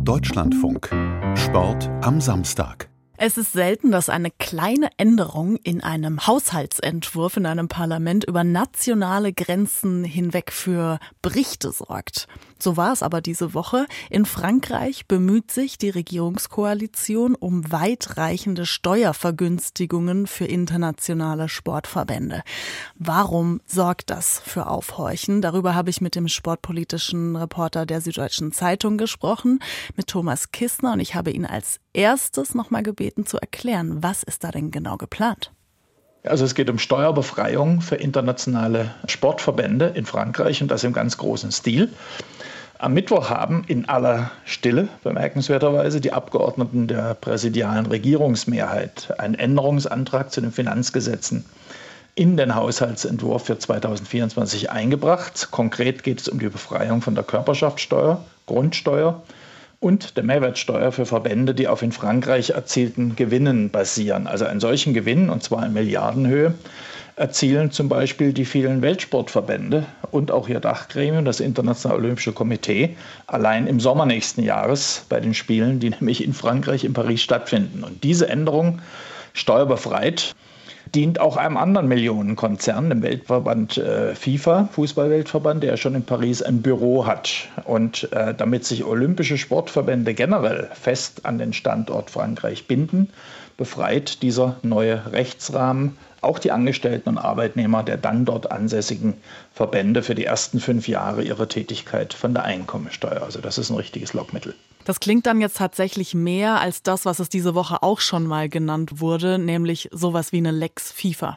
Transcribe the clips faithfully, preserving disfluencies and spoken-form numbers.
Deutschlandfunk. Sport am Samstag. Es ist selten, dass eine kleine Änderung in einem Haushaltsentwurf in einem Parlament über nationale Grenzen hinweg für Berichte sorgt. So war es aber diese Woche. In Frankreich bemüht sich die Regierungskoalition um weitreichende Steuervergünstigungen für internationale Sportverbände. Warum sorgt das für Aufhorchen? Darüber habe ich mit dem sportpolitischen Reporter der Süddeutschen Zeitung gesprochen, mit Thomas Kissner, und ich habe ihn als erstes nochmal gebeten zu erklären, was ist da denn genau geplant? Also es geht um Steuerbefreiung für internationale Sportverbände in Frankreich und das im ganz großen Stil. Am Mittwoch haben in aller Stille, bemerkenswerterweise, die Abgeordneten der präsidialen Regierungsmehrheit einen Änderungsantrag zu den Finanzgesetzen in den Haushaltsentwurf für zweitausendvierundzwanzig eingebracht. Konkret geht es um die Befreiung von der Körperschaftssteuer, Grundsteuer und der Mehrwertsteuer für Verbände, die auf in Frankreich erzielten Gewinnen basieren. Also einen solchen Gewinn, und zwar in Milliardenhöhe, erzielen zum Beispiel die vielen Weltsportverbände und auch ihr Dachgremium, das Internationale Olympische Komitee, allein im Sommer nächsten Jahres bei den Spielen, die nämlich in Frankreich, in Paris stattfinden. Und diese Änderung, steuerbefreit, dient auch einem anderen Millionenkonzern, dem Weltverband äh, FIFA, Fußballweltverband, der schon in Paris ein Büro hat. Und äh, damit sich olympische Sportverbände generell fest an den Standort Frankreich binden, befreit dieser neue Rechtsrahmen auch die Angestellten und Arbeitnehmer der dann dort ansässigen Verbände für die ersten fünf Jahre ihrer Tätigkeit von der Einkommensteuer. Also das ist ein richtiges Lockmittel. Das klingt dann jetzt tatsächlich mehr als das, was es diese Woche auch schon mal genannt wurde, nämlich sowas wie eine Lex FIFA.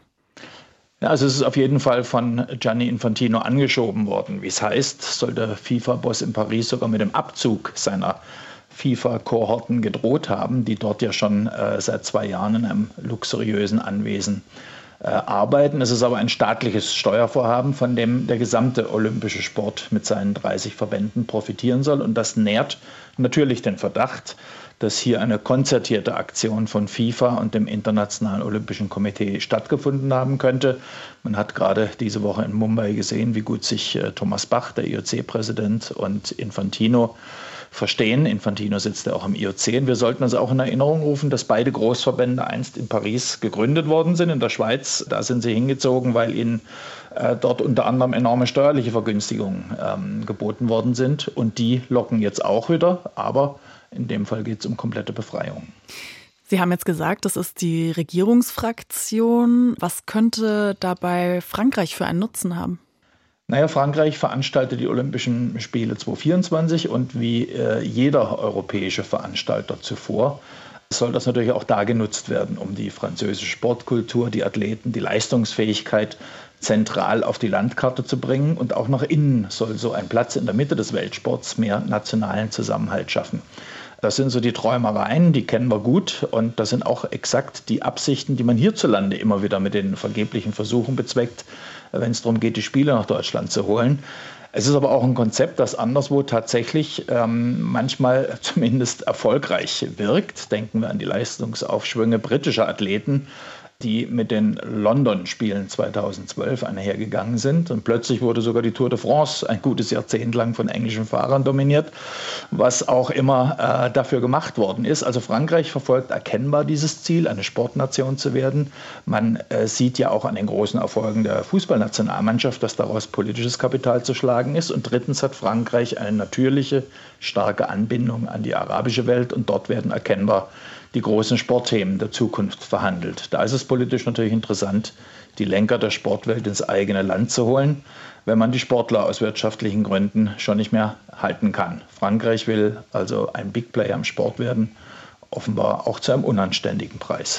Ja, also es ist auf jeden Fall von Gianni Infantino angeschoben worden. Wie es heißt, soll der FIFA-Boss in Paris sogar mit dem Abzug seiner FIFA-Kohorten gedroht haben, die dort ja schon äh, seit zwei Jahren in einem luxuriösen Anwesen äh, arbeiten. Es ist aber ein staatliches Steuervorhaben, von dem der gesamte olympische Sport mit seinen dreißig Verbänden profitieren soll. Und das nährt natürlich den Verdacht, dass hier eine konzertierte Aktion von FIFA und dem Internationalen Olympischen Komitee stattgefunden haben könnte. Man hat gerade diese Woche in Mumbai gesehen, wie gut sich äh, Thomas Bach, der I O C-Präsident, und Infantino verstehen. Infantino sitzt ja auch im I O C. Und wir sollten uns auch in Erinnerung rufen, dass beide Großverbände einst in Paris gegründet worden sind, in der Schweiz. Da sind sie hingezogen, weil ihnen äh, dort unter anderem enorme steuerliche Vergünstigungen ähm, geboten worden sind. Und die locken jetzt auch wieder, aber in dem Fall geht es um komplette Befreiung. Sie haben jetzt gesagt, das ist die Regierungsfraktion. Was könnte dabei Frankreich für einen Nutzen haben? Naja, Frankreich veranstaltet die Olympischen Spiele zweitausendvierundzwanzig und wie äh, jeder europäische Veranstalter zuvor soll das natürlich auch da genutzt werden, um die französische Sportkultur, die Athleten, die Leistungsfähigkeit zentral auf die Landkarte zu bringen. Und auch nach innen soll so ein Platz in der Mitte des Weltsports mehr nationalen Zusammenhalt schaffen. Das sind so die Träumereien, die kennen wir gut, und das sind auch exakt die Absichten, die man hierzulande immer wieder mit den vergeblichen Versuchen bezweckt, wenn es darum geht, die Spiele nach Deutschland zu holen. Es ist aber auch ein Konzept, das anderswo tatsächlich ähm, manchmal zumindest erfolgreich wirkt. Denken wir an die Leistungsaufschwünge britischer Athleten, die mit den London-Spielen zweitausendzwölf einhergegangen sind. Und plötzlich wurde sogar die Tour de France ein gutes Jahrzehnt lang von englischen Fahrern dominiert, was auch immer äh, dafür gemacht worden ist. Also Frankreich verfolgt erkennbar dieses Ziel, eine Sportnation zu werden. Man äh, sieht ja auch an den großen Erfolgen der Fußballnationalmannschaft, dass daraus politisches Kapital zu schlagen ist. Und drittens hat Frankreich eine natürliche, starke Anbindung an die arabische Welt, und dort werden erkennbar die großen Sportthemen der Zukunft verhandelt. Da ist es politisch natürlich interessant, die Lenker der Sportwelt ins eigene Land zu holen, wenn man die Sportler aus wirtschaftlichen Gründen schon nicht mehr halten kann. Frankreich will also ein Big Player im Sport werden, offenbar auch zu einem unanständigen Preis.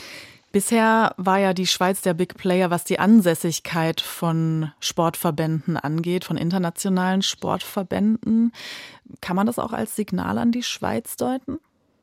Bisher war ja die Schweiz der Big Player, was die Ansässigkeit von Sportverbänden angeht, von internationalen Sportverbänden. Kann man das auch als Signal an die Schweiz deuten?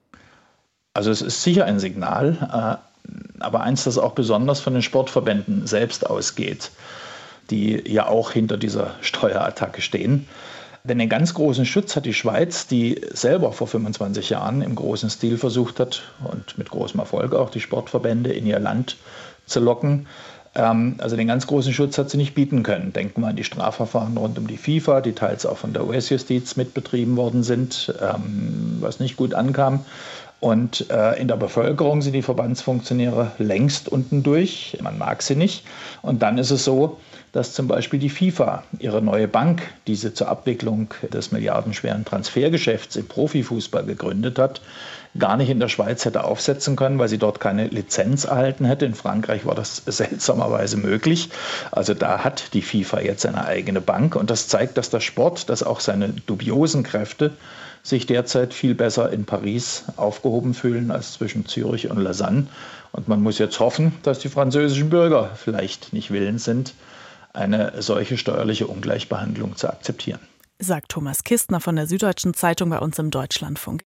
Also es ist sicher ein Signal, aber eins, das auch besonders von den Sportverbänden selbst ausgeht, die ja auch hinter dieser Steuerattacke stehen. Denn den ganz großen Schutz hat die Schweiz, die selber vor fünfundzwanzig Jahren im großen Stil versucht hat und mit großem Erfolg auch die Sportverbände in ihr Land zu locken. Also den ganz großen Schutz hat sie nicht bieten können. Denken wir an die Strafverfahren rund um die FIFA, die teils auch von der U S-Justiz mitbetrieben worden sind. was nicht gut ankam. Und äh, in der Bevölkerung sind die Verbandsfunktionäre längst unten durch. Man mag sie nicht. Und dann ist es so, dass zum Beispiel die FIFA ihre neue Bank, die sie zur Abwicklung des milliardenschweren Transfergeschäfts im Profifußball gegründet hat, gar nicht in der Schweiz hätte aufsetzen können, weil sie dort keine Lizenz erhalten hätte. In Frankreich war das seltsamerweise möglich. Also da hat die FIFA jetzt eine eigene Bank. Und das zeigt, dass der Sport, dass auch seine dubiosen Kräfte sich derzeit viel besser in Paris aufgehoben fühlen als zwischen Zürich und Lausanne. Und man muss jetzt hoffen, dass die französischen Bürger vielleicht nicht willens sind, eine solche steuerliche Ungleichbehandlung zu akzeptieren. Sagt Thomas Kistner von der Süddeutschen Zeitung bei uns im Deutschlandfunk.